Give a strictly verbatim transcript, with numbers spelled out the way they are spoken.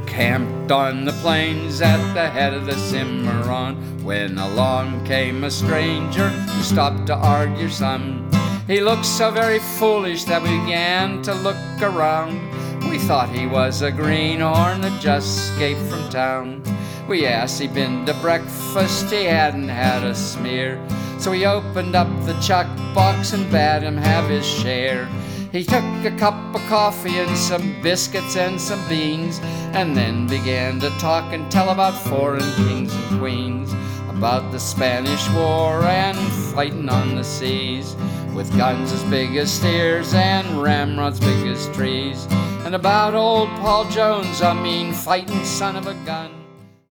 camped on the plains at the head of the Cimarron, when along came a stranger who stopped to argue some. He looked so very foolish that we began to look around. We thought he was a greenhorn that just escaped from town. We asked he'd been to breakfast, he hadn't had a smear, so we opened up the chuck box and bade him have his share. He took a cup of coffee and some biscuits and some beans, and then began to talk and tell about foreign kings and queens, about the Spanish War and fighting on the seas, with guns as big as steers and ramrods big as trees, and about old Paul Jones, a mean fighting son of a gun.